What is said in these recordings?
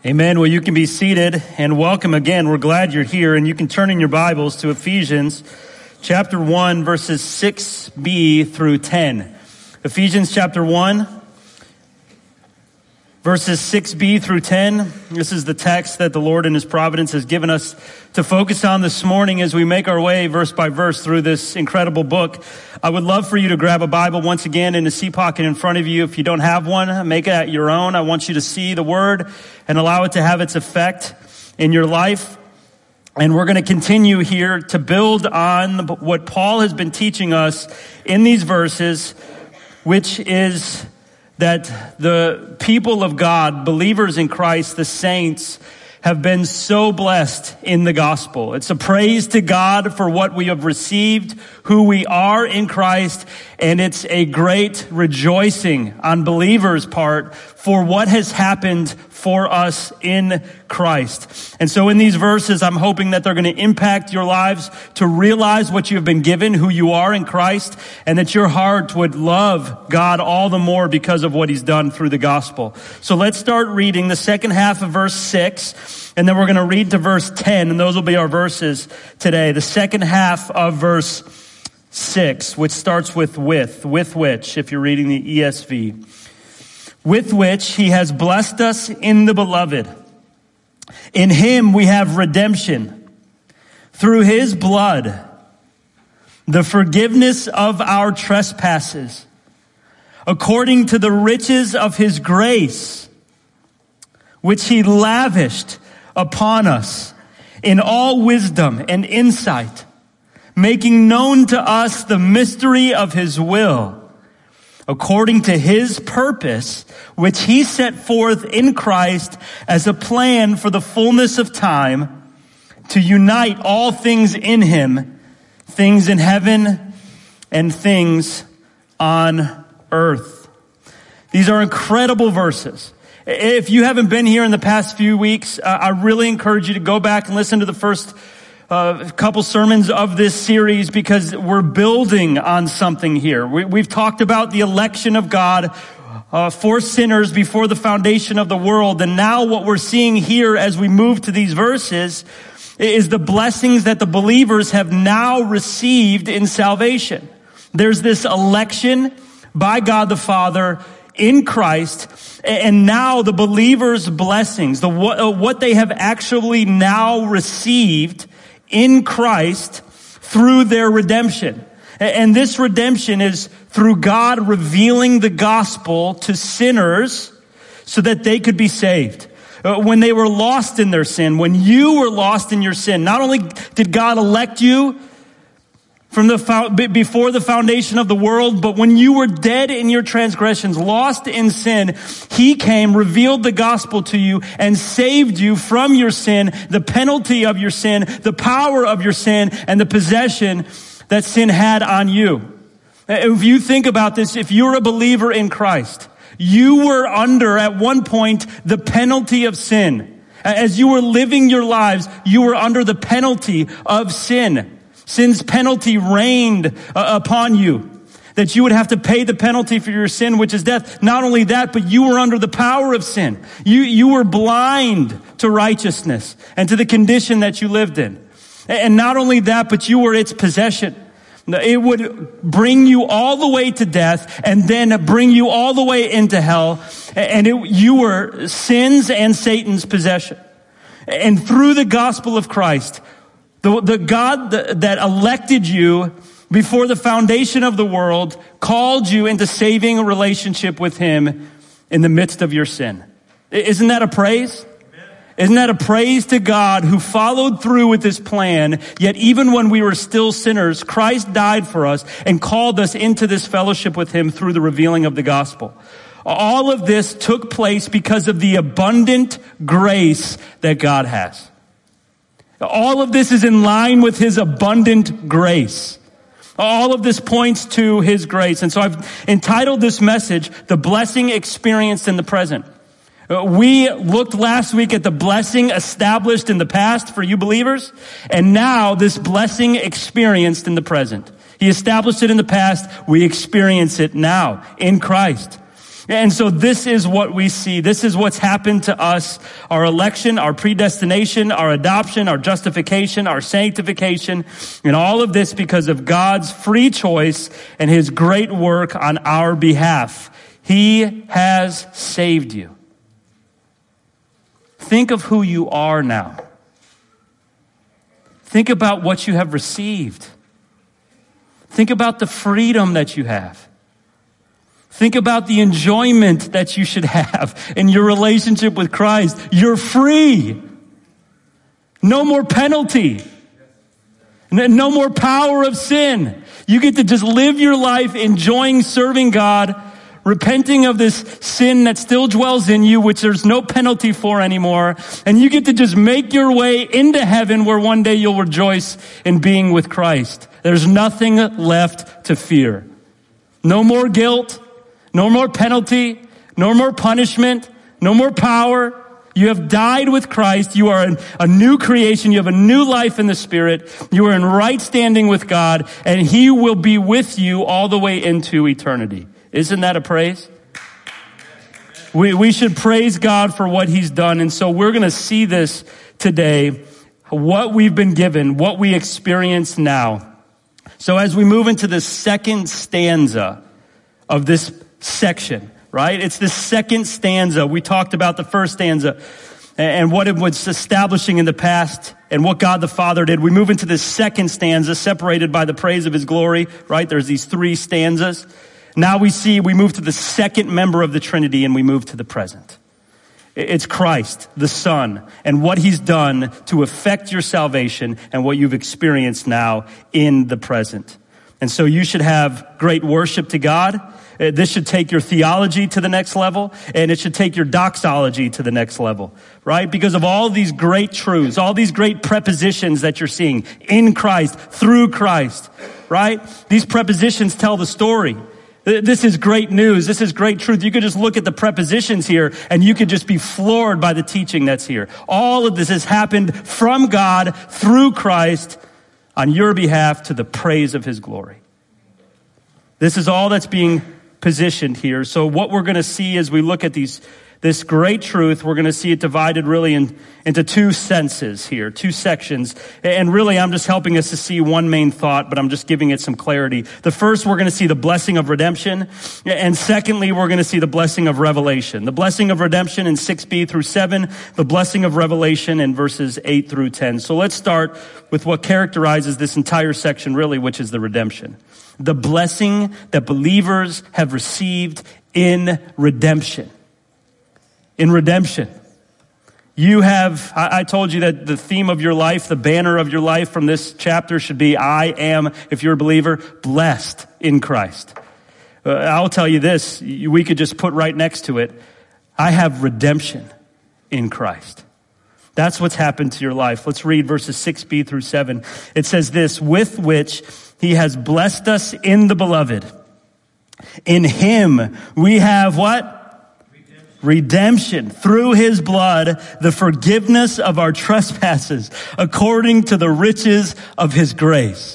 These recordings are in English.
Amen. Well, you can be seated and welcome again. We're glad you're here, and you can turn in your Bibles to Ephesians chapter 1, verses 6b through 10. Ephesians chapter 1, verses 6b through 10. This is the text that the Lord in His providence has given us to focus on this morning as we make our way verse by verse through this incredible book. I would love for you to grab a Bible once again in the seat pocket in front of you. If you don't have one, make it your own. I want you to see the Word and allow it to have its effect in your life. And we're going to continue here to build on what Paul has been teaching us in these verses, which is that the people of God, believers in Christ, the saints, have been so blessed in the gospel. It's a praise to God for what we have received, who we are in Christ, and it's a great rejoicing on believers' part for what has happened for us in Christ. And so in these verses, I'm hoping that they're going to impact your lives to realize what you have been given, who you are in Christ, and that your heart would love God all the more because of what He's done through the gospel. So let's start reading the second half of verse 6, and then we're going to read to verse 10, and those will be our verses today. The second half of verse 6, which starts with which, if you're reading the ESV. With which He has blessed us in the beloved. In Him we have redemption, through His blood, the forgiveness of our trespasses, according to the riches of His grace, which He lavished upon us in all wisdom and insight, making known to us the mystery of His will, according to His purpose, which He set forth in Christ as a plan for the fullness of time, to unite all things in Him, things in heaven and things on earth. These are incredible verses. If you haven't been here in the past few weeks, I really encourage you to go back and listen to the first couple sermons of this series, because we're building on something here. We've talked about the election of God for sinners before the foundation of the world. And now what we're seeing here as we move to these verses is the blessings that the believers have now received in salvation. There's this election by God the Father in Christ, and now the believers' blessings, what they have actually now received in Christ through their redemption. And this redemption is through God revealing the gospel to sinners so that they could be saved. When they were lost in their sin, when you were lost in your sin, not only did God elect you from before the foundation of the world, but when you were dead in your transgressions, lost in sin, He came, revealed the gospel to you, and saved you from your sin, the penalty of your sin, the power of your sin, and the possession that sin had on you. If you think about this, if you're a believer in Christ, you were under, at one point, the penalty of sin. As you were living your lives, you were under the penalty of sin. Sin's penalty reigned upon you, that you would have to pay the penalty for your sin, which is death. Not only that, but you were under the power of sin. You were blind to righteousness and to the condition that you lived in. And not only that, but you were its possession. It would bring you all the way to death and then bring you all the way into hell. And you were sin's and Satan's possession. And through the gospel of Christ, the God that elected you before the foundation of the world called you into saving a relationship with Him in the midst of your sin. Isn't that a praise? Isn't that a praise to God who followed through with His plan, yet even when we were still sinners, Christ died for us and called us into this fellowship with Him through the revealing of the gospel. All of this took place because of the abundant grace that God has. All of this is in line with His abundant grace. All of this points to His grace. And so I've entitled this message, The Blessing Experienced in the Present. We looked last week at the blessing established in the past for you believers, and now this blessing experienced in the present. He established it in the past. We experience it now in Christ. And so this is what we see. This is what's happened to us. Our election, our predestination, our adoption, our justification, our sanctification, and all of this because of God's free choice and his great work on our behalf. He has saved you. Think of who you are now. Think about what you have received. Think about the freedom that you have. Think about the enjoyment that you should have in your relationship with Christ. You're free. No more penalty. No more power of sin. You get to just live your life enjoying serving God, repenting of this sin that still dwells in you, which there's no penalty for anymore. And you get to just make your way into heaven where one day you'll rejoice in being with Christ. There's nothing left to fear. No more guilt. No more penalty, no more punishment, no more power. You have died with Christ. You are a new creation. You have a new life in the Spirit. You are in right standing with God, and he will be with you all the way into eternity. Isn't that a praise? We should praise God for what he's done. And so we're going to see this today, what we've been given, what we experience now. So as we move into the second stanza of this section, right? It's the second stanza. We talked about the first stanza and what it was establishing in the past and what God the Father did. We move into the second stanza, separated by the praise of his glory, right? There's these three stanzas. Now we move to the second member of the Trinity, and we move to the present. It's Christ, the Son, and what he's done to effect your salvation and what you've experienced now in the present. And so you should have great worship to God. This should take your theology to the next level, and it should take your doxology to the next level, right? Because of all these great truths, all these great prepositions that you're seeing in Christ, through Christ, right? These prepositions tell the story. This is great news. This is great truth. You could just look at the prepositions here, and you could just be floored by the teaching that's here. All of this has happened from God, through Christ, on your behalf, to the praise of his glory. This is all that's being positioned here. So what we're going to see as we look at this great truth, we're going to see it divided really into two senses here, two sections. And really, I'm just helping us to see one main thought, but I'm just giving it some clarity. The first, we're going to see the blessing of redemption. And secondly, we're going to see the blessing of revelation. The blessing of redemption in 6b through 7, the blessing of revelation in verses 8 through 10. So let's start with what characterizes this entire section really, which is the redemption. The blessing that believers have received in redemption. In redemption. You have, I told you that the theme of your life, the banner of your life from this chapter should be, I am, if you're a believer, blessed in Christ. I'll tell you this, we could just put right next to it, I have redemption in Christ. That's what's happened to your life. Let's read verses 6b through 7. It says this, with which he has blessed us in the beloved. In him we have what? Redemption through his blood, the forgiveness of our trespasses, according to the riches of his grace.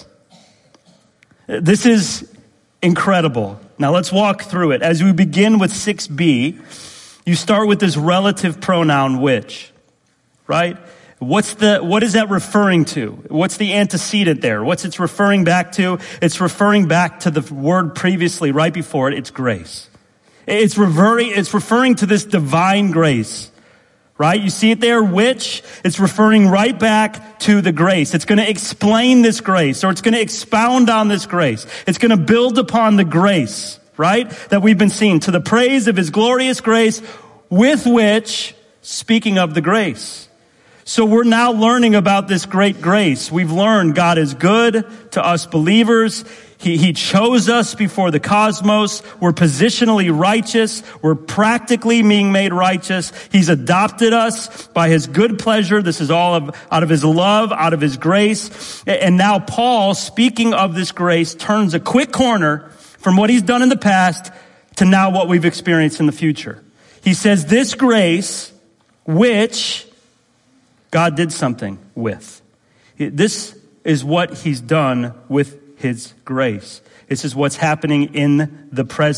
This is incredible. Now let's walk through it. As we begin with 6b, you start with this relative pronoun which, right? What is that referring to? What's the antecedent there? What's it's referring back to? It's referring back to the word previously, right before it. It's grace. It's referring to this divine grace, right? You see it there, which it's referring right back to the grace. It's going to explain this grace, or it's going to expound on this grace. It's going to build upon the grace, right? That we've been seeing, to the praise of his glorious grace, with which, speaking of the grace. So we're now learning about this great grace. We've learned God is good to us believers. He chose us before the cosmos. We're positionally righteous. We're practically being made righteous. He's adopted us by his good pleasure. This is all out of his love, out of his grace. And now Paul, speaking of this grace, turns a quick corner from what he's done in the past to now what we've experienced in the future. He says this grace, which God did something with. This is what he's done with his grace. This is what's happening in the present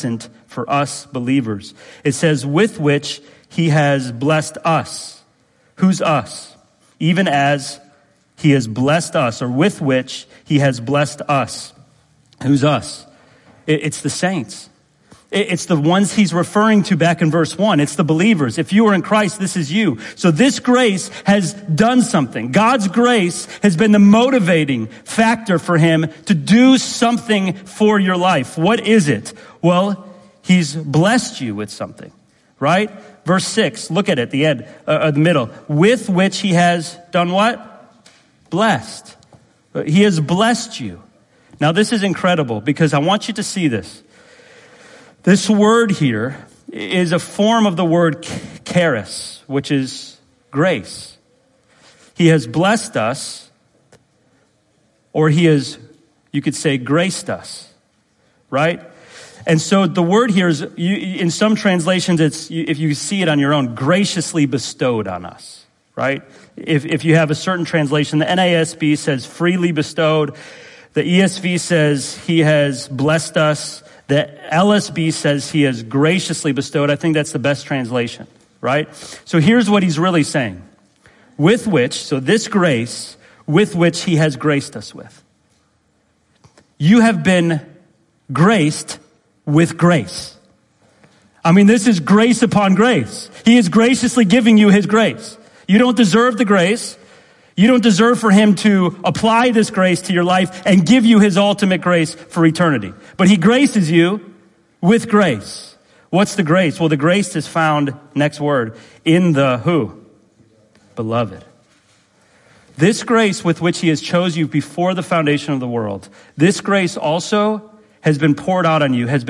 for us believers. It says, with which he has blessed us. Who's us? Even as he has blessed us, or with which he has blessed us. Who's us? It's the saints. It's the ones he's referring to back in verse 1. It's the believers. If you are in Christ, this is you. So this grace has done something. God's grace has been the motivating factor for him to do something for your life. What is it? Well, he's blessed you with something, right? Verse 6, look at it, the end, the middle. With which he has done what? Blessed. He has blessed you. Now this is incredible because I want you to see this. This word here is a form of the word charis, which is grace. He has blessed us, or he has, you could say, graced us, right? And so the word here is, in some translations, it's, if you see it on your own, graciously bestowed on us, right? If you have a certain translation, the NASB says freely bestowed. The ESV says he has blessed us. The LSB says he has graciously bestowed. I think that's the best translation, right? So here's what he's really saying. With which, so this grace, with which he has graced us with. You have been graced with grace. I mean, this is grace upon grace. He is graciously giving you his grace. You don't deserve the grace. You don't deserve for him to apply this grace to your life and give you his ultimate grace for eternity. But he graces you with grace. What's the grace? Well, the grace is found, next word, in the who? Beloved. This grace with which he has chosen you before the foundation of the world, this grace also has been poured out on you, has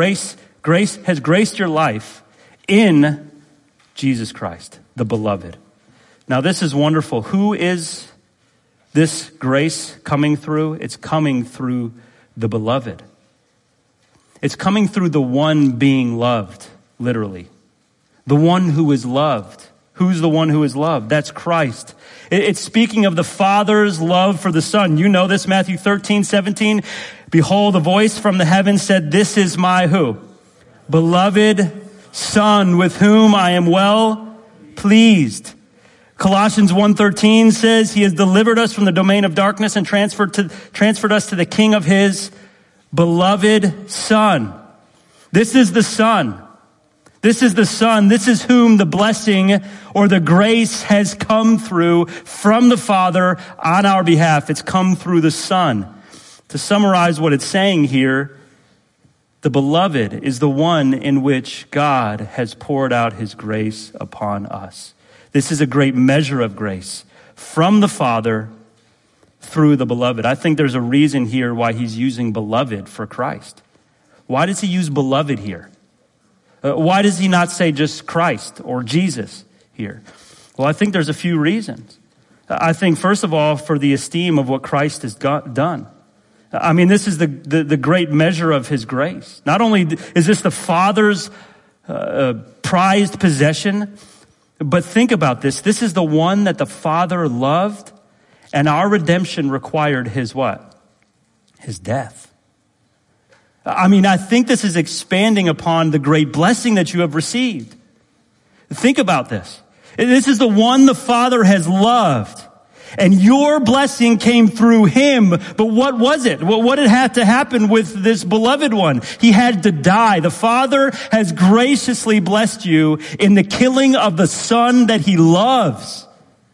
graced your life in Jesus Christ, the beloved. Now this is wonderful. Who is this grace coming through? It's coming through the beloved. It's coming through the one being loved, literally. The one who is loved. Who's the one who is loved? That's Christ. It's speaking of the Father's love for the Son. You know this, Matthew 13:17. Behold, a voice from the heavens said, this is my who? Beloved Son, with whom I am well pleased. Colossians 1:13 says he has delivered us from the domain of darkness and transferred us to the King of his beloved Son. This is the Son. This is the Son. This is whom the blessing or the grace has come through from the Father on our behalf. It's come through the Son. To summarize what it's saying here, the beloved is the one in which God has poured out his grace upon us. This is a great measure of grace from the Father through the beloved. I think there's a reason here why he's using beloved for Christ. Why does he use beloved here? Why does he not say just Christ or Jesus here? Well, I think there's a few reasons. I think, first of all, for the esteem of what Christ has done. I mean, this is the great measure of his grace. Not only is this the Father's prized possession, but think about this. This is the one that the Father loved, and our redemption required his what? His death. I mean, I think this is expanding upon the great blessing that you have received. Think about this. This is the one the Father has loved, and your blessing came through him. But what was it? What had to happen with this beloved one? He had to die. The Father has graciously blessed you in the killing of the Son that he loves.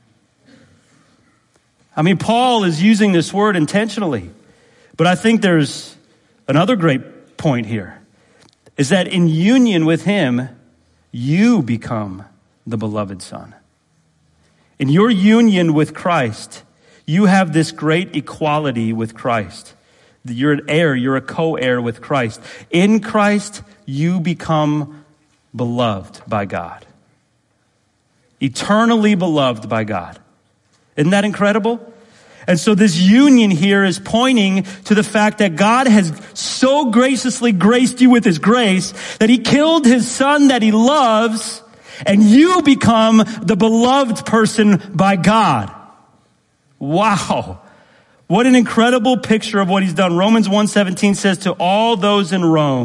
I mean, Paul is using this word intentionally, but I think there's another great point here, is that in union with him, you become the beloved Son. In your union with Christ, you have this great equality with Christ. You're an heir, you're a co-heir with Christ. In Christ, you become beloved by God. Eternally beloved by God. Isn't that incredible? And so this union here is pointing to the fact that God has so graciously graced you with his grace that he killed his Son that he loves, and you become the beloved person by God. Wow. What an incredible picture of what he's done. Romans 1:17 says, to all those in Rome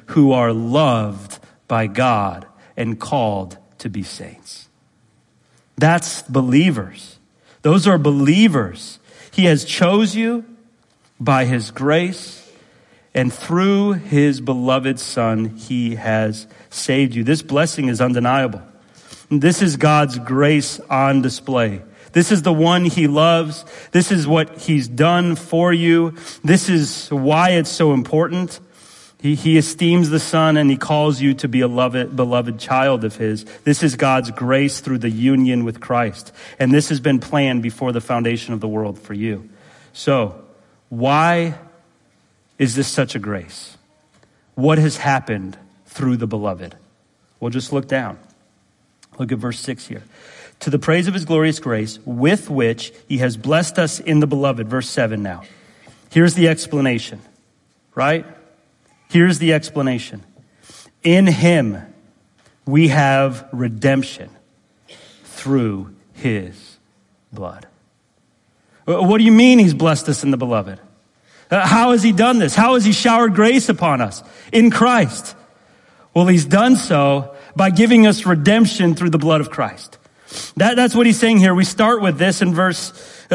who are loved by God and called to be saints. That's believers. Those are believers. He has chose you by his grace, and through his beloved Son, he has saved you. This blessing is undeniable. This is God's grace on display. This is the one he loves. This is what he's done for you. This is why it's so important. He esteems the Son, and he calls you to be a beloved child of his. This is God's grace through the union with Christ. And this has been planned before the foundation of the world for you. So, why is this such a grace? What has happened through the beloved? Well, just look down. Look at verse 6 here. To the praise of his glorious grace, with which he has blessed us in the beloved. Verse 7 now. Here's the explanation, right? Here's the explanation. In him we have redemption through his blood. What do you mean he's blessed us in the beloved? How has he done this? How has he showered grace upon us? In Christ. Well, he's done so by giving us redemption through the blood of Christ. That's what he's saying here. We start with this in verse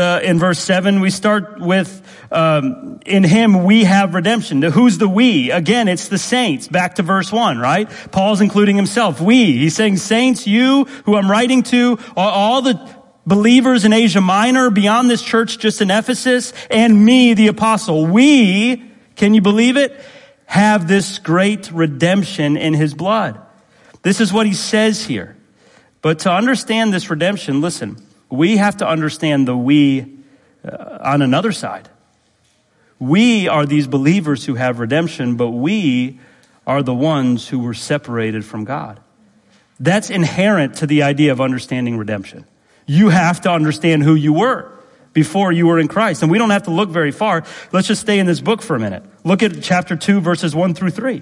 7. We start with, in him we have redemption. Who's the we? Again, it's the saints. Back to verse 1, right? Paul's including himself. We. He's saying, saints, you who I'm writing to, all the believers in Asia Minor, beyond this church just in Ephesus, and me, the apostle. We, can you believe it? Have this great redemption in his blood. This is what he says here. But to understand this redemption, listen, we have to understand the we on another side. We are these believers who have redemption, but we are the ones who were separated from God. That's inherent to the idea of understanding redemption. You have to understand who you were before you were in Christ. And we don't have to look very far. Let's just stay in this book for a minute. Look at chapter 2, verses 1 through 3.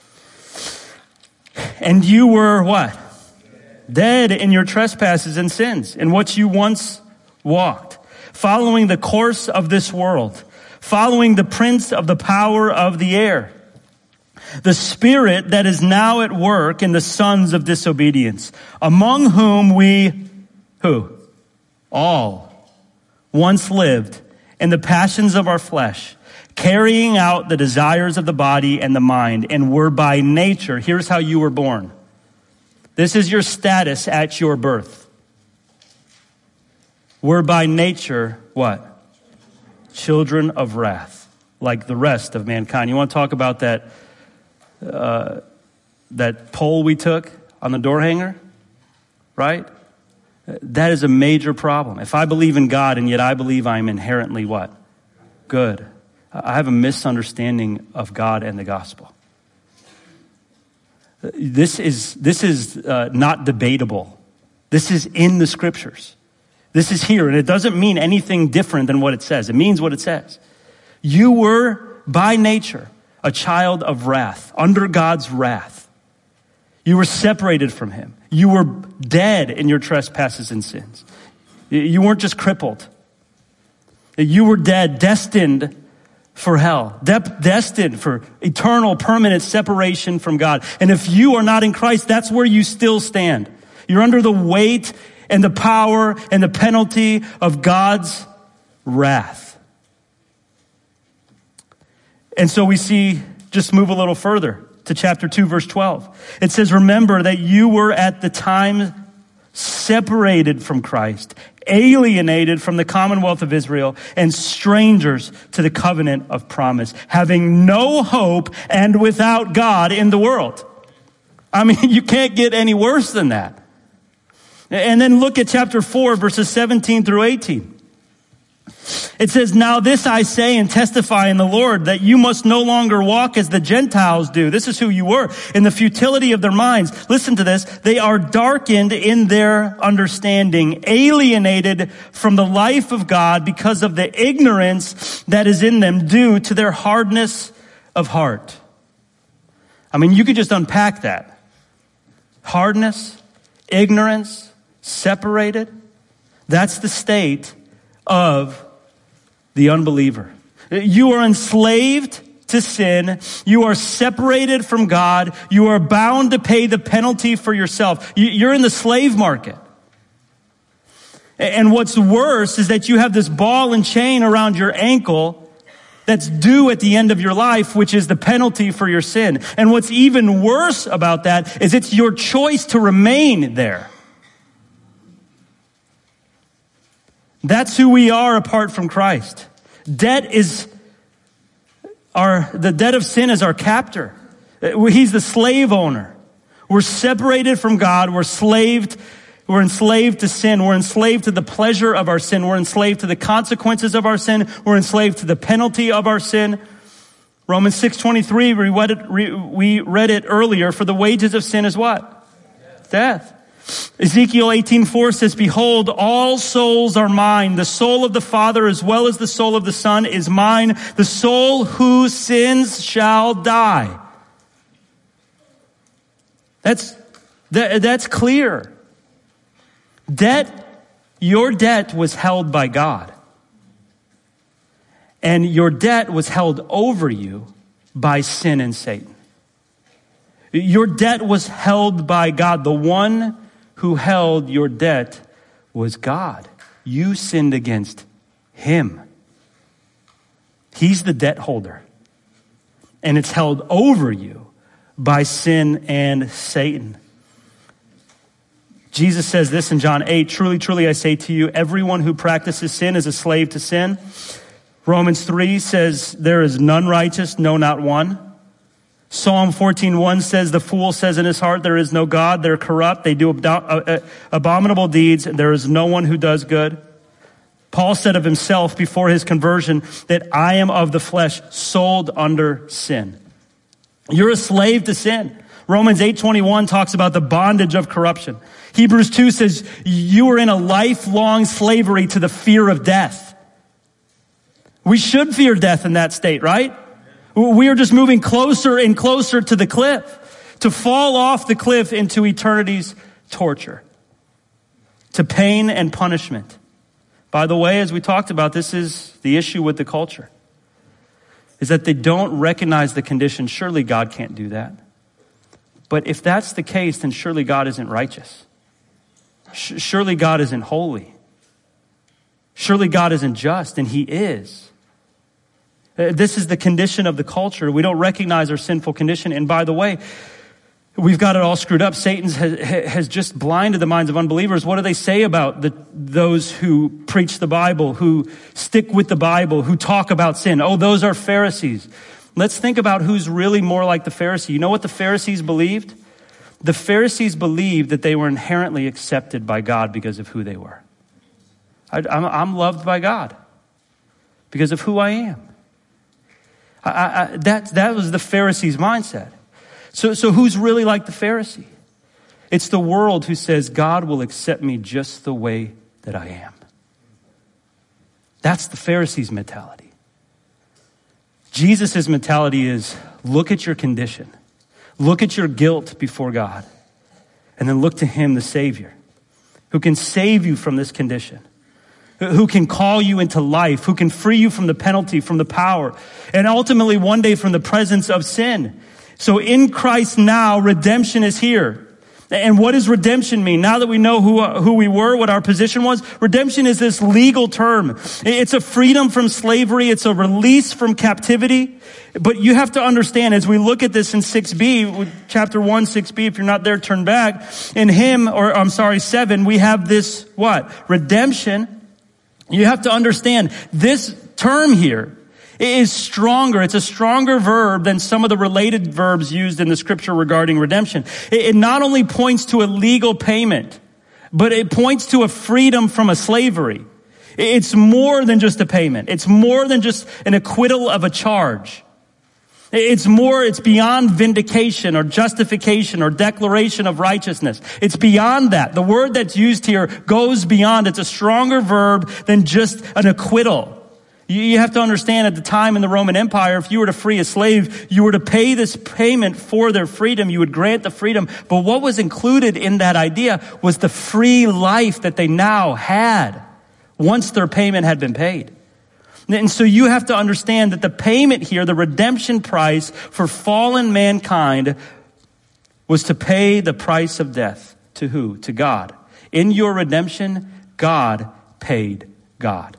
And you were what? Dead in your trespasses and sins, in which you once walked, following the course of this world, following the prince of the power of the air, the spirit that is now at work in the sons of disobedience, among whom we, who? All once lived in the passions of our flesh, carrying out the desires of the body and the mind, and were by nature, here's how you were born. This is your status at your birth. We're by nature, what? Children of wrath, like the rest of mankind. You want to talk about that poll we took on the door hanger? Right? That is a major problem. If I believe in God and yet I believe I'm inherently what? Good. I have a misunderstanding of God and the gospel. This is not debatable. This is in the scriptures. This is here, and it doesn't mean anything different than what it says. It means what it says. You were by nature a child of wrath, under God's wrath. You were separated from him. You were dead in your trespasses and sins. You weren't just crippled. You were dead, destined for hell, destined for eternal, permanent separation from God. And if you are not in Christ, that's where you still stand. You're under the weight and the power and the penalty of God's wrath. And so we see, just move a little further to chapter 2, verse 12. It says, remember that you were at the time separated from Christ, alienated from the commonwealth of Israel, and strangers to the covenant of promise, having no hope and without God in the world. I mean, you can't get any worse than that. And then look at chapter 4, verses 17 through 18. It says, now this I say and testify in the Lord, that you must no longer walk as the Gentiles do. This is who you were, in the futility of their minds. Listen to this. They are darkened in their understanding, alienated from the life of God because of the ignorance that is in them due to their hardness of heart. I mean, you could just unpack that. Hardness, ignorance, separated. That's the state of the unbeliever. You are enslaved to sin. You are separated from God. You are bound to pay the penalty for yourself. You're in the slave market. And what's worse is that you have this ball and chain around your ankle that's due at the end of your life, which is the penalty for your sin. And what's even worse about that is it's your choice to remain there. That's who we are apart from Christ. The debt of sin is our captor. He's the slave owner. We're separated from God. We're enslaved to sin. We're enslaved to the pleasure of our sin. We're enslaved to the consequences of our sin. We're enslaved to the penalty of our sin. Romans 6:23, we read it earlier. For the wages of sin is what? Death. Ezekiel 18:4 says, behold, all souls are mine. The soul of the Father as well as the soul of the Son is mine. The soul who sins shall die. That's clear. Your debt was held by God. And your debt was held over you by sin and Satan. Your debt was held by God. The one who held your debt was God. You sinned against him. He's the debt holder. And it's held over you by sin and Satan. Jesus says this in John 8, truly, truly, I say to you, everyone who practices sin is a slave to sin. Romans 3 says, there is none righteous, no, not one. Psalm 14:1 says, the fool says in his heart, there is no God, they're corrupt, they do abominable deeds, there is no one who does good. Paul said of himself before his conversion that I am of the flesh, sold under sin. You're a slave to sin. Romans 8:21 talks about the bondage of corruption. Hebrews 2 says you are in a lifelong slavery to the fear of death. We should fear death in that state, right? We are just moving closer and closer to the cliff, to fall off the cliff into eternity's torture, to pain and punishment. By the way, as we talked about, this is the issue with the culture, is that they don't recognize the condition. Surely God can't do that. But if that's the case, then surely God isn't righteous. Surely God isn't holy. Surely God isn't just, and he is. This is the condition of the culture. We don't recognize our sinful condition. And by the way, we've got it all screwed up. Satan has just blinded the minds of unbelievers. What do they say about those who preach the Bible, who stick with the Bible, who talk about sin? Oh, those are Pharisees. Let's think about who's really more like the Pharisee. You know what the Pharisees believed? The Pharisees believed that they were inherently accepted by God because of who they were. I'm loved by God because of who I am. That was the Pharisees' mindset. So who's really like the Pharisee? It's the world who says God will accept me just the way that I am. That's the Pharisees' mentality. Jesus' mentality is look at your condition. Look at your guilt before God. And then look to him, the Savior, who can save you from this condition, who can call you into life, who can free you from the penalty, from the power, and ultimately one day from the presence of sin. So in Christ now, redemption is here. And what does redemption mean? Now that we know who we were, what our position was, redemption is this legal term. It's a freedom from slavery. It's a release from captivity. But you have to understand, as we look at this in 6b, chapter 1, 6b, if you're not there, turn back. In 7, we have this, what? Redemption. You have to understand, this term here is stronger. It's a stronger verb than some of the related verbs used in the scripture regarding redemption. It not only points to a legal payment, but it points to a freedom from a slavery. It's more than just a payment. It's more than just an acquittal of a charge. It's beyond vindication or justification or declaration of righteousness. It's beyond that. The word that's used here goes beyond. It's a stronger verb than just an acquittal. You have to understand, at the time in the Roman Empire, if you were to free a slave, you were to pay this payment for their freedom. You would grant the freedom. But what was included in that idea was the free life that they now had once their payment had been paid. And so you have to understand that the payment here, the redemption price for fallen mankind, was to pay the price of death. To who? To God. In your redemption, God paid God.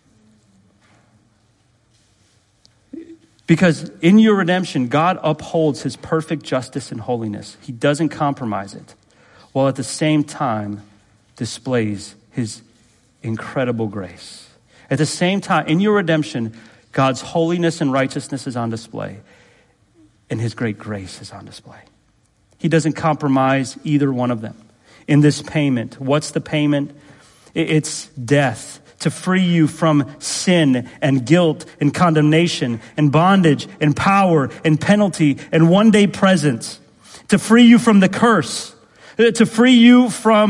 Because in your redemption, God upholds his perfect justice and holiness. He doesn't compromise it, while at the same time displays his incredible grace. At the same time, in your redemption, God's holiness and righteousness is on display, and his great grace is on display. He doesn't compromise either one of them. In this payment, what's the payment? It's death. To free you from sin and guilt and condemnation and bondage and power and penalty and one-day presence. To free you from the curse. To free you from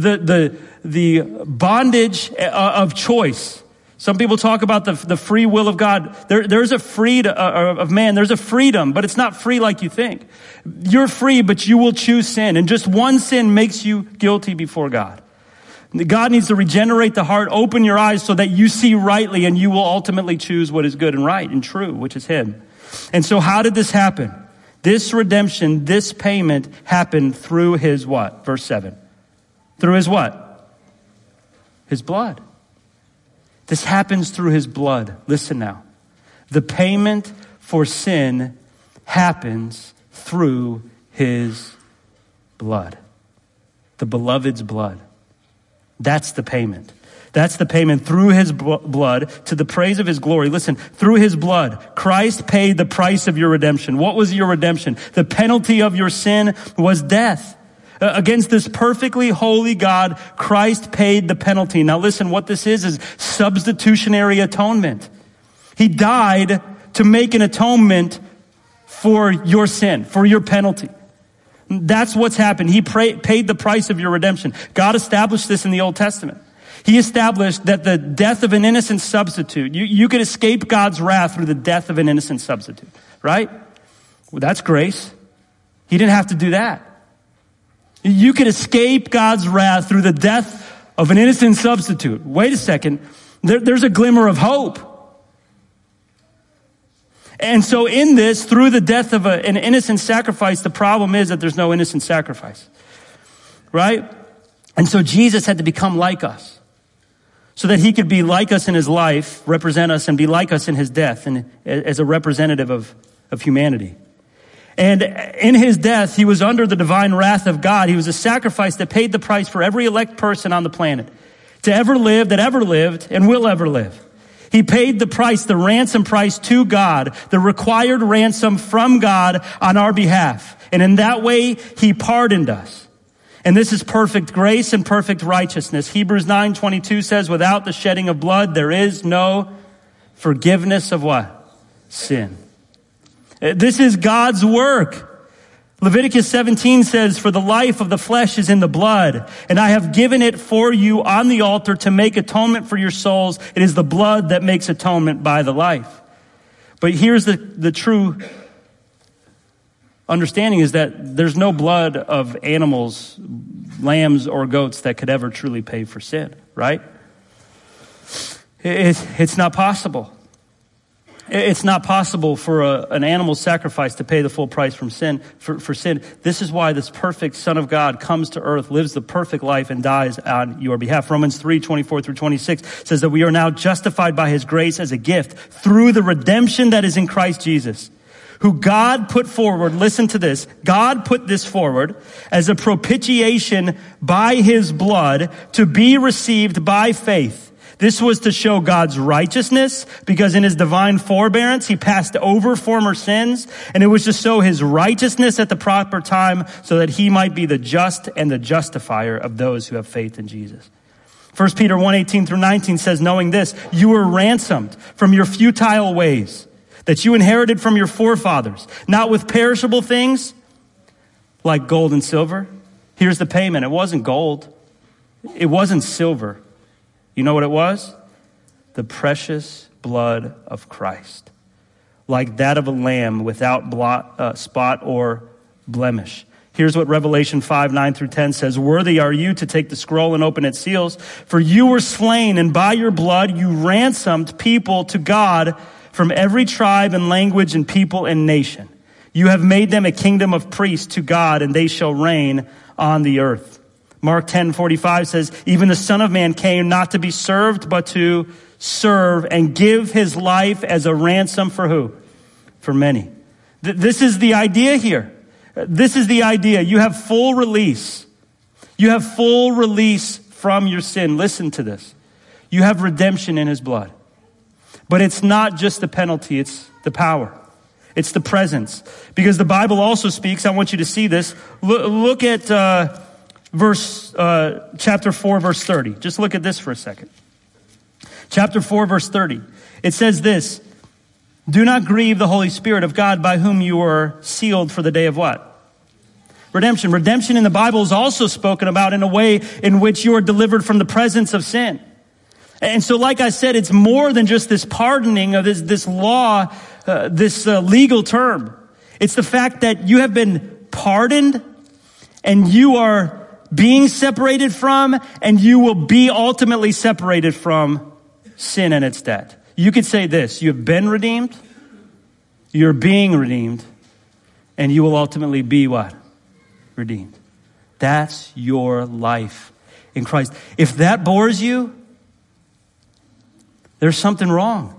the bondage of choice. Some people talk about the free will of God. There's a freedom of man. There's a freedom, but it's not free like you think. You're free, but you will choose sin. And just one sin makes you guilty before God. God needs to regenerate the heart, open your eyes so that you see rightly, and you will ultimately choose what is good and right and true, which is him. And so how did this happen? This redemption, this payment happened through his what? Verse 7. Through his what? His blood. This happens through his blood. Listen now. The payment for sin happens through his blood. The beloved's blood. That's the payment. That's the payment through his blood to the praise of his glory. Listen, through his blood, Christ paid the price of your redemption. What was your redemption? The penalty of your sin was death. Against this perfectly holy God, Christ paid the penalty. Now listen, what this is substitutionary atonement. He died to make an atonement for your sin, for your penalty. That's what's happened. He paid the price of your redemption. God established this in the Old Testament. He established that the death of an innocent substitute, you could escape God's wrath through the death of an innocent substitute, right? Well, that's grace. He didn't have to do that. You could escape God's wrath through the death of an innocent substitute. Wait a second. There's a glimmer of hope. And so in this, through the death of an innocent sacrifice, the problem is that there's no innocent sacrifice. Right? And so Jesus had to become like us, so that he could be like us in his life, represent us, and be like us in his death, and as a representative of humanity. And in his death, he was under the divine wrath of God. He was a sacrifice that paid the price for every elect person on the planet to ever live, that ever lived, and will ever live. He paid the price, the ransom price to God, the required ransom from God on our behalf. And in that way, he pardoned us. And this is perfect grace and perfect righteousness. Hebrews 9:22 says, without the shedding of blood, there is no forgiveness of what? Sin. This is God's work. Leviticus 17 says, for the life of the flesh is in the blood, and I have given it for you on the altar to make atonement for your souls. It is the blood that makes atonement by the life. But here's the true understanding is that there's no blood of animals, lambs or goats that could ever truly pay for sin, right? It's not possible. It's not possible for an animal sacrifice to pay the full price from sin, for sin. This is why this perfect Son of God comes to earth, lives the perfect life, and dies on your behalf. Romans 3:24-26 says that we are now justified by his grace as a gift through the redemption that is in Christ Jesus, who God put forward. Listen to this. God put this forward as a propitiation by his blood to be received by faith. This was to show God's righteousness, because in his divine forbearance, he passed over former sins, and it was to show his righteousness at the proper time so that he might be the just and the justifier of those who have faith in Jesus. 1 Peter 1:18-19 says, knowing this, you were ransomed from your futile ways that you inherited from your forefathers, not with perishable things like gold and silver. Here's the payment. It wasn't gold. It wasn't silver. You know what it was? The precious blood of Christ, like that of a lamb without spot or blemish. Here's what Revelation 5:9-10 says. Worthy are you to take the scroll and open its seals, for you were slain, and by your blood you ransomed people to God from every tribe and language and people and nation. You have made them a kingdom of priests to God, and they shall reign on the earth. Mark 10:45 says, even the Son of Man came not to be served, but to serve and give his life as a ransom for who? For many. This is the idea here. This is the idea. You have full release. You have full release from your sin. Listen to this. You have redemption in his blood. But it's not just the penalty, it's the power. It's the presence. Because the Bible also speaks, I want you to see this. Look at chapter 4, verse 30. Just look at this for a second. Chapter 4, verse 30. It says this, do not grieve the Holy Spirit of God, by whom you are sealed for the day of what? Redemption. Redemption in the Bible is also spoken about in a way in which you are delivered from the presence of sin. And so, like I said, it's more than just this pardoning of this law, this legal term. It's the fact that you have been pardoned and you are being separated from, and you will be ultimately separated from sin and its debt. You could say this, you have been redeemed, you're being redeemed, and you will ultimately be what? Redeemed. That's your life in Christ. If that bores you, there's something wrong.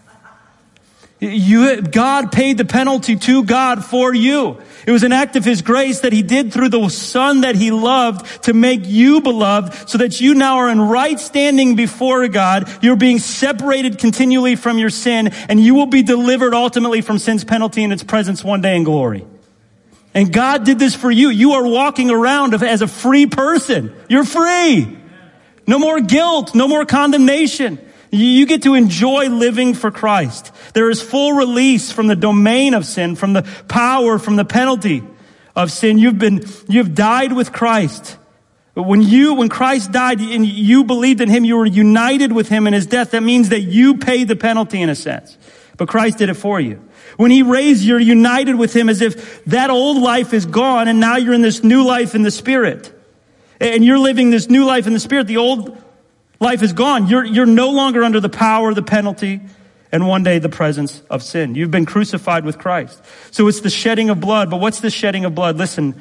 God paid the penalty to God for you. It was an act of his grace that he did through the Son that he loved to make you beloved, so that you now are in right standing before God. You're being separated continually from your sin, and you will be delivered ultimately from sin's penalty in its presence one day in glory. And God did this for you. You are walking around as a free person. You're free. No more guilt, no more condemnation. You get to enjoy living for Christ. There is full release from the domain of sin, from the power, from the penalty of sin. You've died with Christ. But when Christ died and you believed in him, you were united with him in his death. That means that you paid the penalty in a sense. But Christ did it for you. When he raised, you're united with him as if that old life is gone and now you're in this new life in the Spirit. And you're living this new life in the Spirit. The old life is gone. You're no longer under the power, the penalty, and one day the presence of sin. You've been crucified with Christ. So it's the shedding of blood. But what's the shedding of blood? Listen,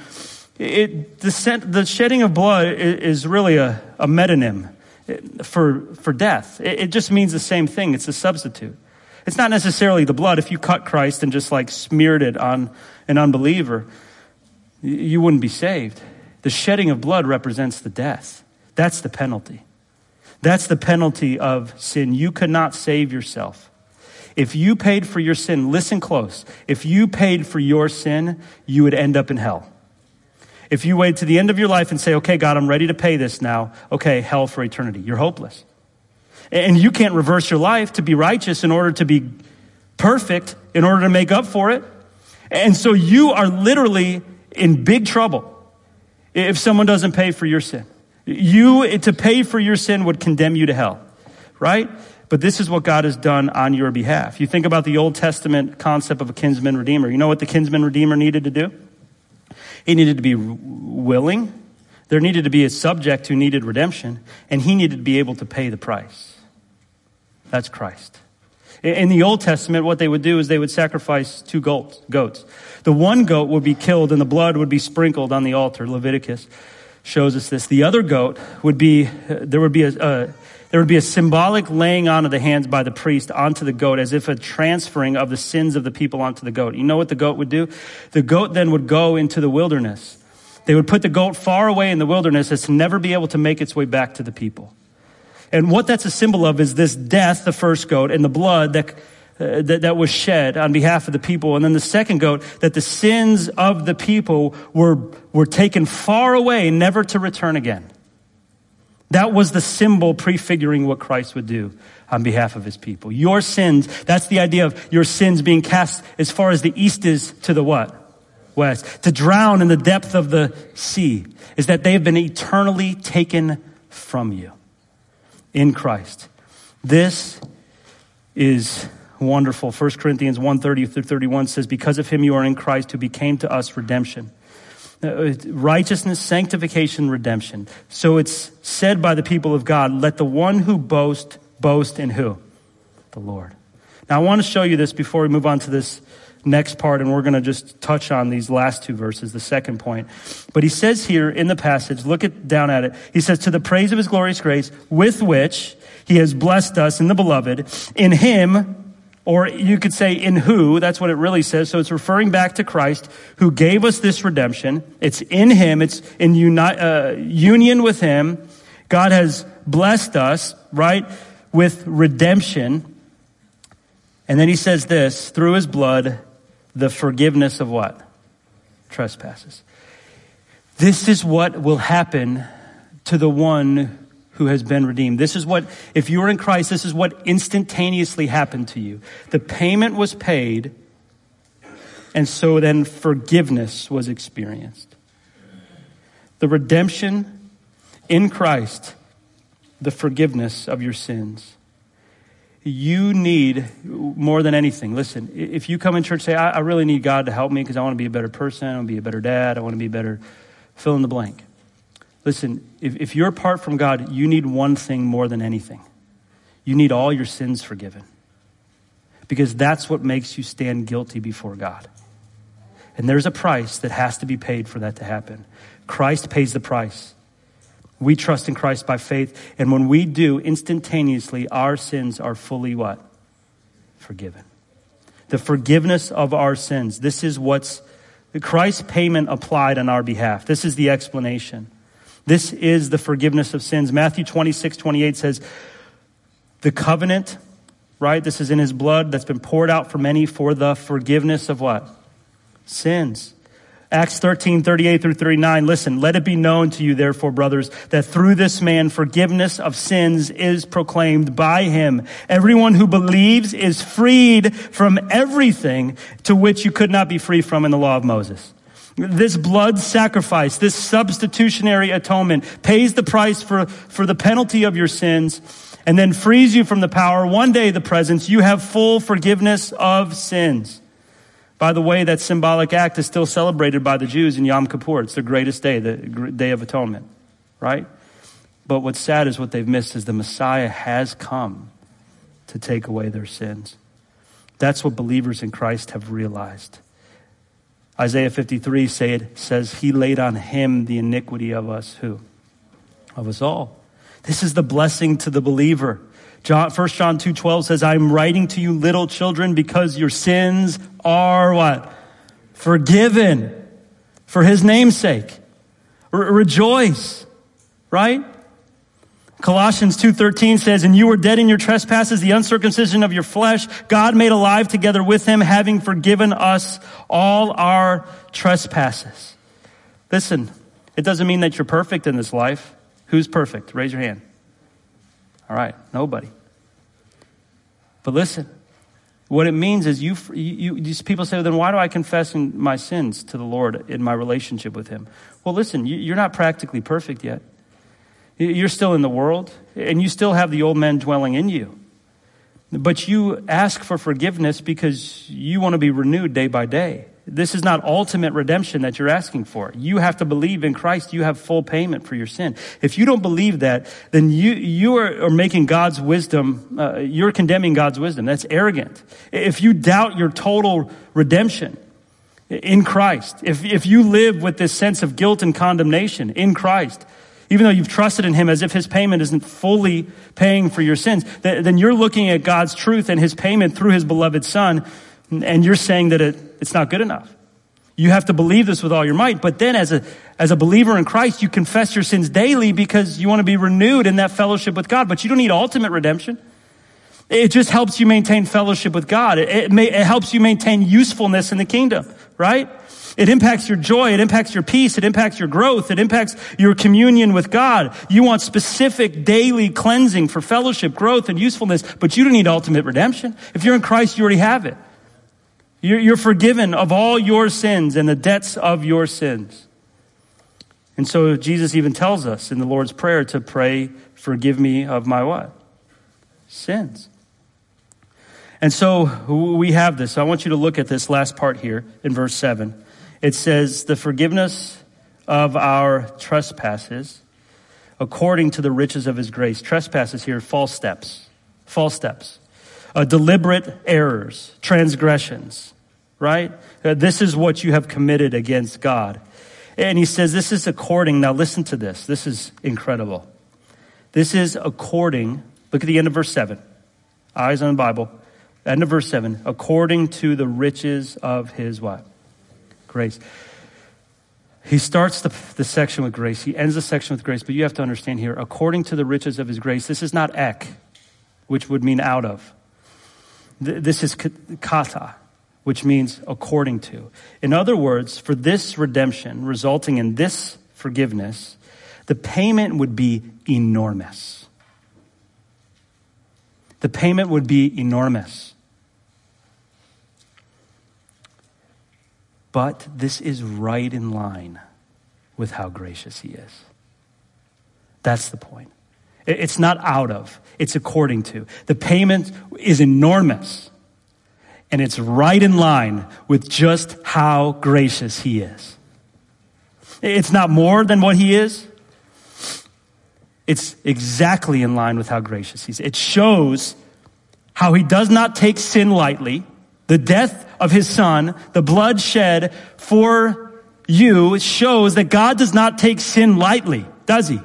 the shedding of blood is really a metonym for death. It just means the same thing. It's a substitute. It's not necessarily the blood. If you cut Christ and just like smeared it on an unbeliever, you wouldn't be saved. The shedding of blood represents the death. That's the penalty. That's the penalty of sin. You could not save yourself. If you paid for your sin, listen close. If you paid for your sin, you would end up in hell. If you wait to the end of your life and say, okay, God, I'm ready to pay this now. Okay, hell for eternity. You're hopeless. And you can't reverse your life to be righteous in order to be perfect, in order to make up for it. And so you are literally in big trouble if someone doesn't pay for your sin. To pay for your sin would condemn you to hell, right? But this is what God has done on your behalf. You think about the Old Testament concept of a kinsman redeemer. You know what the kinsman redeemer needed to do? He needed to be willing. There needed to be a subject who needed redemption, and he needed to be able to pay the price. That's Christ. In the Old Testament, what they would do is they would sacrifice two goats. The one goat would be killed and the blood would be sprinkled on the altar. Leviticus shows us this. The other goat would be, there would be a symbolic laying on of the hands by the priest onto the goat, as if a transferring of the sins of the people onto the goat. You know what the goat would do? The goat then would go into the wilderness. They would put the goat far away in the wilderness as to never be able to make its way back to the people. And what that's a symbol of is this death, the first goat, and the blood that was shed on behalf of the people. And then the second goat, that the sins of the people were taken far away, never to return again. That was the symbol prefiguring what Christ would do on behalf of his people. Your sins, that's the idea of your sins being cast as far as the east is to the what? West. To drown in the depth of the sea, is that they have been eternally taken from you in Christ. This is wonderful. 1 Corinthians 1:30-31 says, because of him you are in Christ, who became to us redemption Righteousness, sanctification, redemption. So it's said by the people of God, let the one who boast in who? The Lord. Now I want to show you this before we move on to this next part, and we're going to just touch on these last two verses, the second point. But he says here in the passage, down at it, he says, to the praise of his glorious grace, with which he has blessed us in the beloved, in him, or you could say in who, that's what it really says. So it's referring back to Christ who gave us this redemption. It's in him. It's in union with him. God has blessed us, right, with redemption. And then he says this, through his blood, the forgiveness of what? Trespasses. This is what will happen to the one who has been redeemed. This is what, if you are in Christ, this is what instantaneously happened to you. The payment was paid, and so then forgiveness was experienced. The redemption in Christ, the forgiveness of your sins. You need more than anything. Listen, if you come in church and say, I really need God to help me because I want to be a better person, I want to be a better dad, I want to be a better fill in the blank. Listen, if you're apart from God, you need one thing more than anything. You need all your sins forgiven. Because that's what makes you stand guilty before God. And there's a price that has to be paid for that to happen. Christ pays the price. We trust in Christ by faith. And when we do, instantaneously, our sins are fully what? Forgiven. The forgiveness of our sins. This is what's Christ's payment applied on our behalf. This is the explanation. This is the forgiveness of sins. Matthew 26:28 says, the covenant, right? This is in his blood that's been poured out for many for the forgiveness of what? Sins. Acts 13:38-39. Listen, let it be known to you, therefore, brothers, that through this man forgiveness of sins is proclaimed by him. Everyone who believes is freed from everything to which you could not be free from in the law of Moses. This blood sacrifice, this substitutionary atonement pays the price for the penalty of your sins and then frees you from the power. One day, the presence, you have full forgiveness of sins. By the way, that symbolic act is still celebrated by the Jews in Yom Kippur. It's the greatest day, the Day of Atonement, right? But what's sad is what they've missed is the Messiah has come to take away their sins. That's what believers in Christ have realized. Isaiah 53 says he laid on him the iniquity of us, who? Of us all. This is the blessing to the believer. 1 John 2:12 says, I am writing to you little children because your sins are what? Forgiven for his name's sake. Rejoice, right? Colossians 2:13 says, and you were dead in your trespasses, the uncircumcision of your flesh, God made alive together with him, having forgiven us all our trespasses. Listen, it doesn't mean that you're perfect in this life. Who's perfect? Raise your hand. All right, nobody. But listen, what it means is these people say, well, then why do I confess my sins to the Lord in my relationship with him? Well, listen, you're not practically perfect yet. You're still in the world, and you still have the old man dwelling in you. But you ask for forgiveness because you want to be renewed day by day. This is not ultimate redemption that you're asking for. You have to believe in Christ. You have full payment for your sin. If you don't believe that, then you are making God's wisdom, you're condemning God's wisdom. That's arrogant. If you doubt your total redemption in Christ, if you live with this sense of guilt and condemnation in Christ, even though you've trusted in him as if his payment isn't fully paying for your sins, then you're looking at God's truth and his payment through his beloved son, and you're saying that it's not good enough. You have to believe this with all your might. But then as a believer in Christ, you confess your sins daily because you want to be renewed in that fellowship with God. But you don't need ultimate redemption. It just helps you maintain fellowship with God. It helps you maintain usefulness in the kingdom, right? It impacts your joy. It impacts your peace. It impacts your growth. It impacts your communion with God. You want specific daily cleansing for fellowship, growth, and usefulness, but you don't need ultimate redemption. If you're in Christ, you already have it. You're forgiven of all your sins and the debts of your sins. And so Jesus even tells us in the Lord's Prayer to pray, forgive me of my what? Sins. And so we have this. So I want you to look at this last part here in verse 7. It says the forgiveness of our trespasses, according to the riches of his grace. Trespasses here, false steps, deliberate errors, transgressions, right? This is what you have committed against God. And he says this is according, now listen to this. This is incredible. This is according, look at the end of verse 7. Eyes on the Bible. End of verse 7. According to the riches of his what? Grace. He starts the section with grace. He ends the section with grace. But you have to understand here, according to the riches of his grace, this is not ek, which would mean out of. This is kata, which means according to. In other words, for this redemption, resulting in this forgiveness, the payment would be enormous. The payment would be enormous. But this is right in line with how gracious he is. That's the point. It's not out of, it's according to. The payment is enormous. And it's right in line with just how gracious he is. It's not more than what he is. It's exactly in line with how gracious he is. It shows how he does not take sin lightly. The death of his son, the blood shed for you, shows that God does not take sin lightly, does he?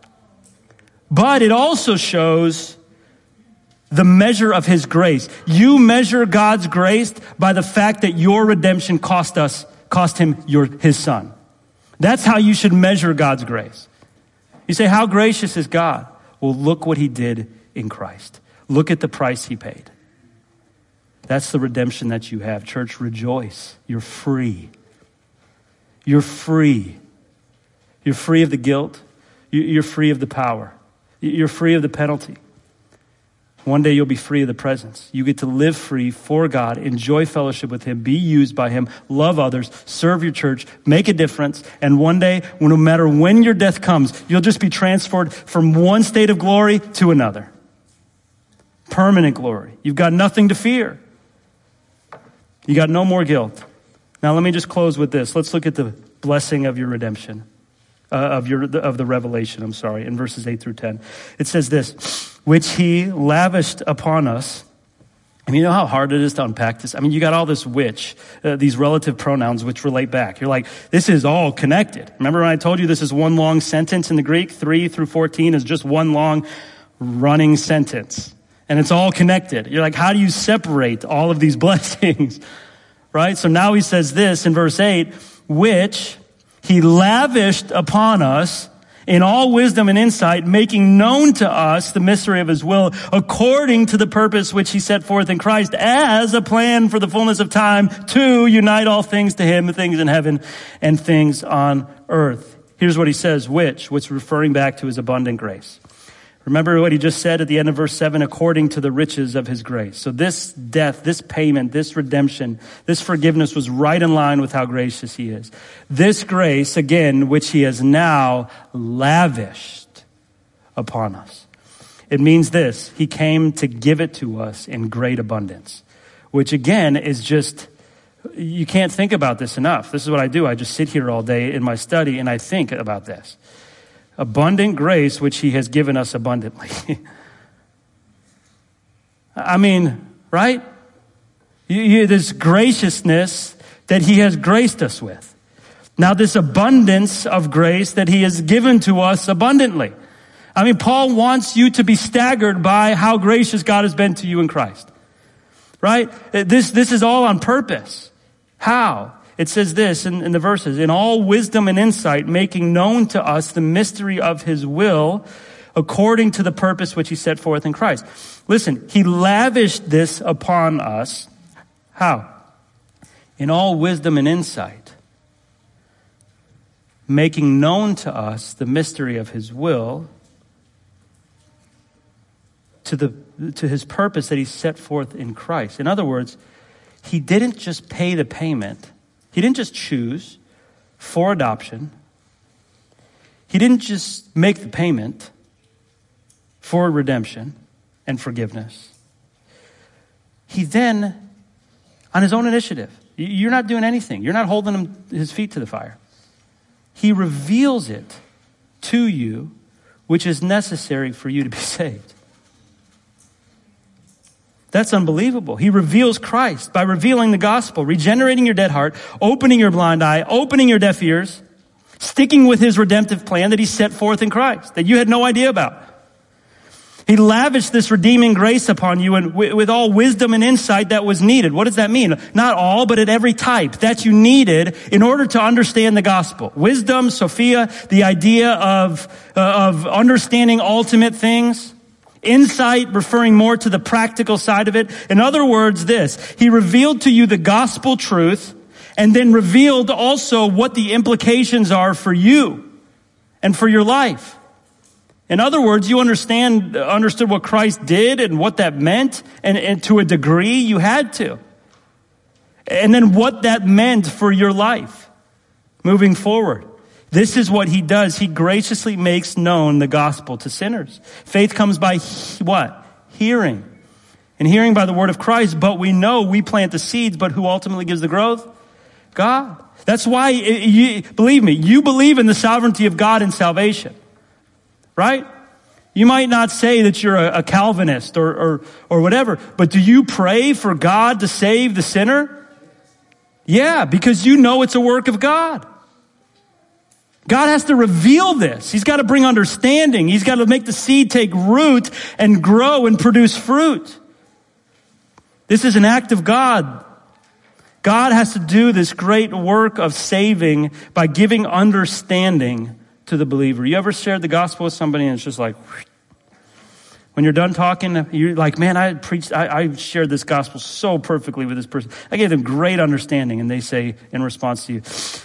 But it also shows the measure of his grace. You measure God's grace by the fact that your redemption cost him his son. That's how you should measure God's grace. You say, how gracious is God? Well, look what he did in Christ. Look at the price he paid. That's the redemption that you have. Church, rejoice. You're free. You're free. You're free of the guilt. You're free of the power. You're free of the penalty. One day you'll be free of the presence. You get to live free for God, enjoy fellowship with him, be used by him, love others, serve your church, make a difference. And one day, no matter when your death comes, you'll just be transferred from one state of glory to another. Permanent glory. You've got nothing to fear. You got no more guilt. Now let me just close with this. Let's look at the blessing of your redemption, of the revelation, in verses 8 through 10. It says this, which he lavished upon us. I mean, you know how hard it is to unpack this? I mean, you got all this which, these relative pronouns which relate back. You're like, this is all connected. Remember when I told you this is one long sentence in the Greek? 3 through 14 is just one long running sentence. And it's all connected. You're like, how do you separate all of these blessings? Right? So now he says this in verse 8, which he lavished upon us in all wisdom and insight, making known to us the mystery of his will, according to the purpose which he set forth in Christ, as a plan for the fullness of time to unite all things to him, things in heaven and things on earth. Here's what he says, which referring back to his abundant grace. Remember what he just said at the end of verse 7, according to the riches of his grace. So this death, this payment, this redemption, this forgiveness was right in line with how gracious he is. This grace, again, which he has now lavished upon us. It means this, he came to give it to us in great abundance, which again is just, you can't think about this enough. This is what I do. I just sit here all day in my study and I think about this. Abundant grace, which he has given us abundantly. I mean, right? This graciousness that he has graced us with. Now this abundance of grace that he has given to us abundantly. I mean, Paul wants you to be staggered by how gracious God has been to you in Christ. Right? This is all on purpose. How? It says this in the verses, in all wisdom and insight, making known to us the mystery of his will, according to the purpose which he set forth in Christ. Listen, he lavished this upon us. How? In all wisdom and insight, making known to us the mystery of his will, to his purpose that he set forth in Christ. In other words, he didn't just pay the payment. He didn't just choose for adoption. He didn't just make the payment for redemption and forgiveness. He then, on his own initiative, you're not doing anything. You're not holding his feet to the fire. he reveals it to you, which is necessary for you to be saved. That's unbelievable. He reveals Christ by revealing the gospel, regenerating your dead heart, opening your blind eye, opening your deaf ears, sticking with his redemptive plan that he set forth in Christ, that you had no idea about. He lavished this redeeming grace upon you and with all wisdom and insight that was needed. What does that mean? Not all, but at every type that you needed in order to understand the gospel. Wisdom, Sophia, the idea of understanding ultimate things. Insight, referring more to the practical side of it. In other words, this, he revealed to you the gospel truth and then revealed also what the implications are for you and for your life. In other words, you understood what Christ did and what that meant, and to a degree you had to. And then what that meant for your life moving forward. This is what he does. He graciously makes known the gospel to sinners. Faith comes by what? Hearing. And hearing by the word of Christ. But we know we plant the seeds, but who ultimately gives the growth? God. That's why, believe me, you believe in the sovereignty of God in salvation. Right? You might not say that you're a Calvinist or whatever, but do you pray for God to save the sinner? Yeah, because you know it's a work of God. God has to reveal this. He's got to bring understanding. He's got to make the seed take root and grow and produce fruit. This is an act of God. God has to do this great work of saving by giving understanding to the believer. You ever shared the gospel with somebody and it's just like, when you're done talking, you're like, man, I shared this gospel so perfectly with this person. I gave them great understanding. And they say in response to you,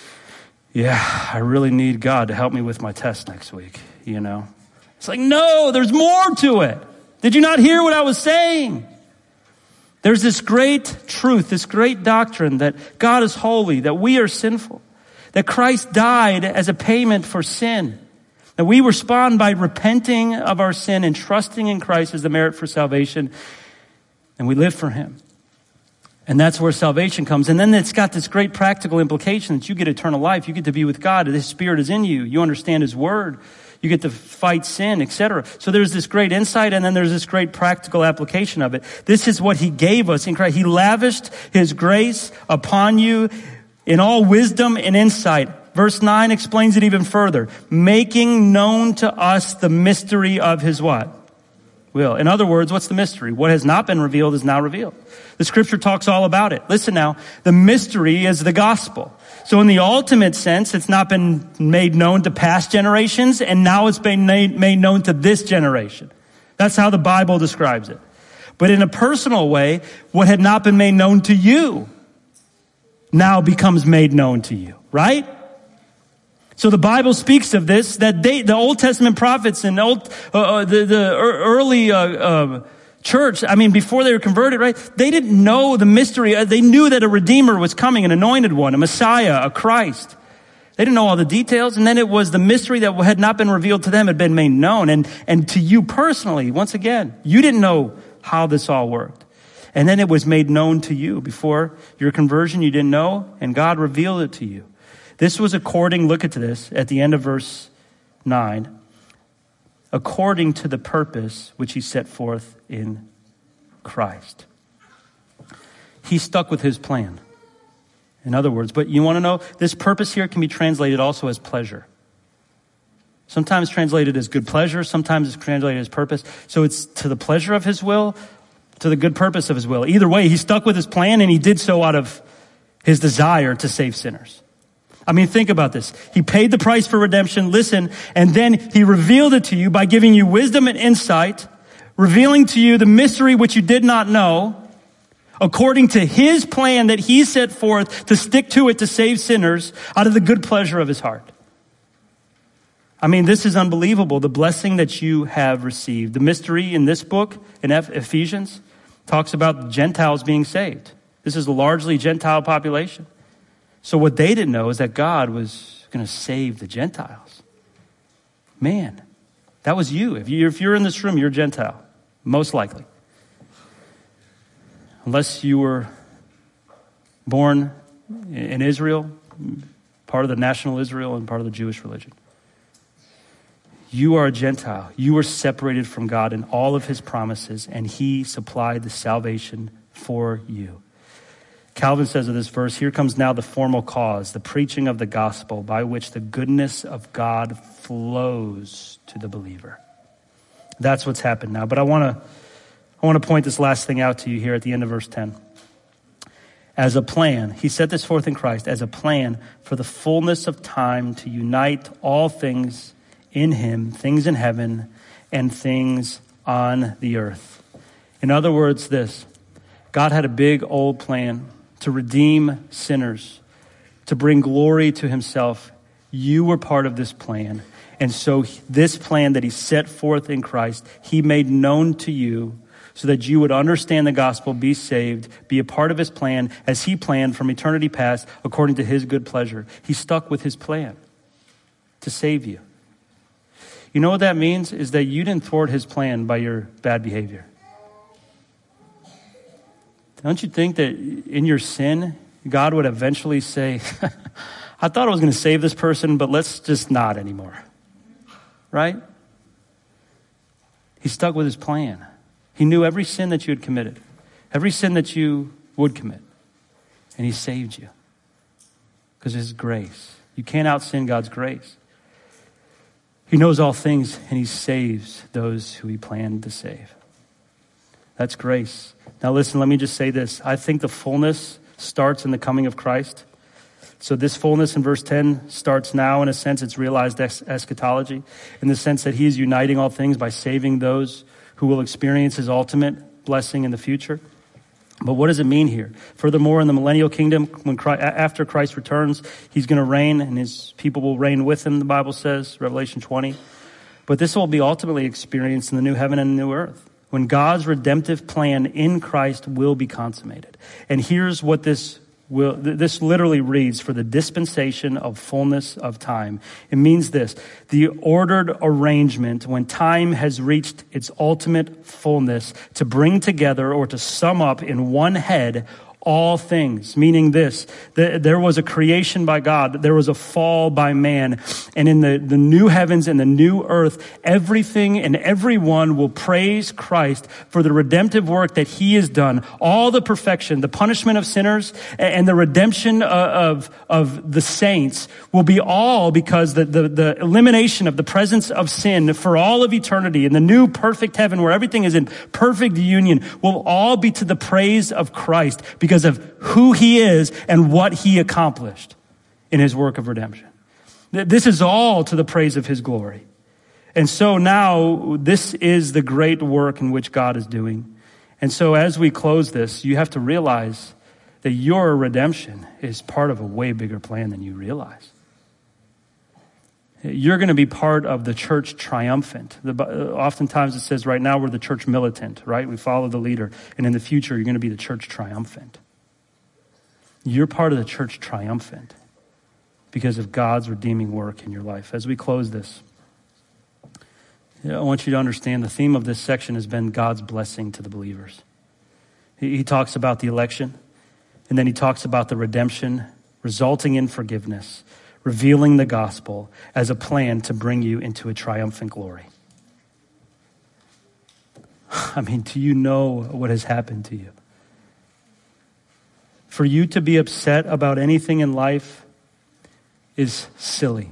yeah, I really need God to help me with my test next week, you know. It's like, no, there's more to it. Did you not hear what I was saying? There's this great truth, this great doctrine that God is holy, that we are sinful, that Christ died as a payment for sin, that we respond by repenting of our sin and trusting in Christ as the merit for salvation, and we live for him. And that's where salvation comes. And then it's got this great practical implication that you get eternal life. You get to be with God. His Spirit is in you. You understand his word. You get to fight sin, etc. So there's this great insight, and then there's this great practical application of it. This is what he gave us in Christ. He lavished his grace upon you in all wisdom and insight. Verse 9 explains it even further. Making known to us the mystery of his what? Will. In other words, what's the mystery? What has not been revealed is now revealed. The scripture talks all about it. Listen now, the mystery is the gospel. So in the ultimate sense, it's not been made known to past generations, and now it's been made known to this generation. That's how the Bible describes it. But in a personal way, what had not been made known to you now becomes made known to you, right? So the Bible speaks of this, that the Old Testament prophets and the early church, I mean, before they were converted, right? They didn't know the mystery. They knew that a Redeemer was coming, an anointed one, a Messiah, a Christ. They didn't know all the details. And then it was the mystery that had not been revealed to them had been made known. And to you personally, once again, you didn't know how this all worked. And then it was made known to you. Before your conversion, you didn't know, and God revealed it to you. This was according, look at this, at the end of verse 9, according to the purpose which he set forth in Christ. He stuck with his plan. In other words, but you want to know, this purpose here can be translated also as pleasure. Sometimes translated as good pleasure, sometimes it's translated as purpose. So it's to the pleasure of his will, to the good purpose of his will. Either way, he stuck with his plan, and he did so out of his desire to save sinners. I mean, think about this. He paid the price for redemption, listen, and then he revealed it to you by giving you wisdom and insight, revealing to you the mystery which you did not know, according to his plan that he set forth to stick to it to save sinners out of the good pleasure of his heart. I mean, this is unbelievable, the blessing that you have received. The mystery in this book, in Ephesians, talks about Gentiles being saved. This is a largely Gentile population. So what they didn't know is that God was going to save the Gentiles. Man, that was you. If you're in this room, you're a Gentile, most likely. Unless you were born in Israel, part part of the national Israel and part of the Jewish religion. You are a Gentile. You are separated from God in all of his promises, and he supplied the salvation for you. Calvin says of this verse, here comes now the formal cause, the preaching of the gospel by which the goodness of God flows to the believer. That's what's happened now. But I want to point this last thing out to you here at the end of verse 10. As a plan, he set this forth in Christ as a plan for the fullness of time to unite all things in him, things in heaven and things on the earth. In other words, this, God had a big old plan to redeem sinners, to bring glory to himself. You were part of this plan. And so this plan that he set forth in Christ, he made known to you so that you would understand the gospel, be saved, be a part of his plan as he planned from eternity past according to his good pleasure. He stuck with his plan to save you. You know what that means? Is that you didn't thwart his plan by your bad behavior. Don't you think that in your sin, God would eventually say, I thought I was going to save this person, but let's just not anymore. Right? He stuck with his plan. He knew every sin that you had committed, every sin that you would commit, and he saved you because of his grace. You can't out-sin God's grace. He knows all things, and he saves those who he planned to save. That's grace. Now listen, let me just say this. I think the fullness starts in the coming of Christ. So this fullness in verse 10 starts now. In a sense, it's realized eschatology, in the sense that he is uniting all things by saving those who will experience his ultimate blessing in the future. But what does it mean here? Furthermore, in the millennial kingdom, after Christ returns, he's going to reign, and his people will reign with him, the Bible says, Revelation 20. But this will be ultimately experienced in the new heaven and the new earth, when God's redemptive plan in Christ will be consummated. And here's what this literally reads: for the dispensation of fullness of time. It means this: the ordered arrangement when time has reached its ultimate fullness to bring together or to sum up in one head all things, meaning this, there was a creation by God, there was a fall by man, and in the new heavens and the new earth, everything and everyone will praise Christ for the redemptive work that he has done. All the perfection, the punishment of sinners, and the redemption of the saints will be all because the elimination of the presence of sin for all of eternity in the new perfect heaven where everything is in perfect union will all be to the praise of Christ because of who he is and what he accomplished in his work of redemption. This is all to the praise of his glory. And so now this is the great work in which God is doing. And so as we close this, you have to realize that your redemption is part of a way bigger plan than you realize. You're going to be part of the church triumphant. Oftentimes it says right now we're the church militant, right? We follow the leader. And in the future, you're going to be the church triumphant. You're part of the church triumphant because of God's redeeming work in your life. As we close this, I want you to understand the theme of this section has been God's blessing to the believers. He talks about the election, and then he talks about the redemption resulting in forgiveness, revealing the gospel as a plan to bring you into a triumphant glory. I mean, do you know what has happened to you? For you to be upset about anything in life is silly.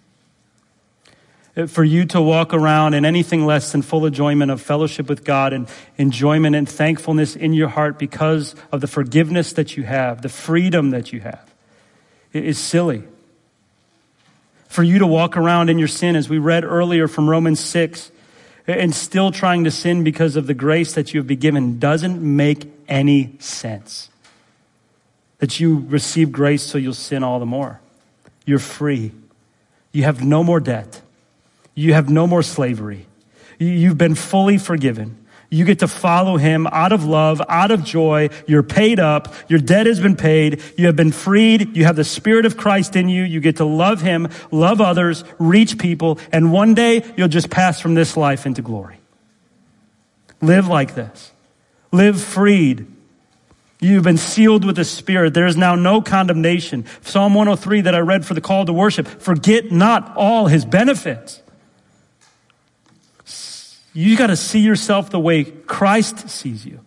For you to walk around in anything less than full enjoyment of fellowship with God and enjoyment and thankfulness in your heart because of the forgiveness that you have, the freedom that you have, is silly. For you to walk around in your sin, as we read earlier from Romans 6, and still trying to sin because of the grace that you have been given doesn't make any sense. That you receive grace so you'll sin all the more. You're free. You have no more debt. You have no more slavery. You've been fully forgiven. You get to follow him out of love, out of joy. You're paid up. Your debt has been paid. You have been freed. You have the Spirit of Christ in you. You get to love him, love others, reach people, and one day you'll just pass from this life into glory. Live like this. Live freed. You've been sealed with the Spirit. There is now no condemnation. Psalm 103 that I read for the call to worship. Forget not all his benefits. You got to see yourself the way Christ sees you.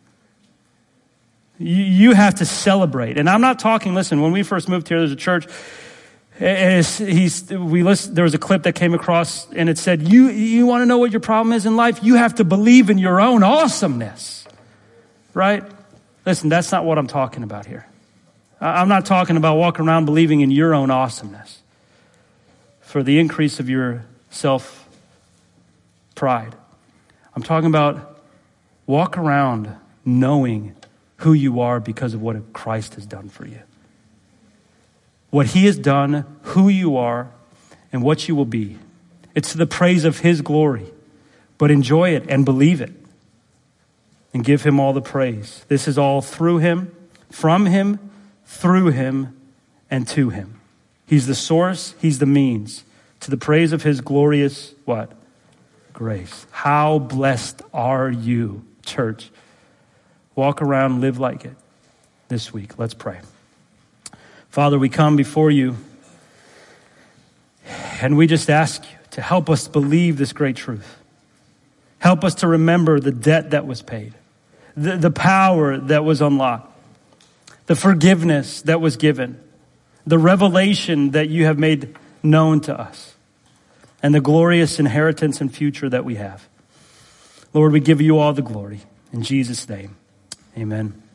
You have to celebrate. And I'm not talking, listen, when we first moved here, there's a church. There was a clip that came across and it said, you want to know what your problem is in life? You have to believe in your own awesomeness. Right? Listen, that's not what I'm talking about here. I'm not talking about walking around believing in your own awesomeness for the increase of your self-pride. I'm talking about walk around knowing who you are because of what Christ has done for you. What he has done, who you are, and what you will be. It's to the praise of his glory. But enjoy it and believe it. And give him all the praise. This is all through him, from him, through him, and to him. He's the source, he's the means. To the praise of his glorious, what? Grace. How blessed are you, church? Walk around, live like it this week. Let's pray. Father, we come before you, and we just ask you to help us believe this great truth. Help us to remember the debt that was paid, the power that was unlocked, the forgiveness that was given, the revelation that you have made known to us, and the glorious inheritance and future that we have. Lord, we give you all the glory. In Jesus' name, amen.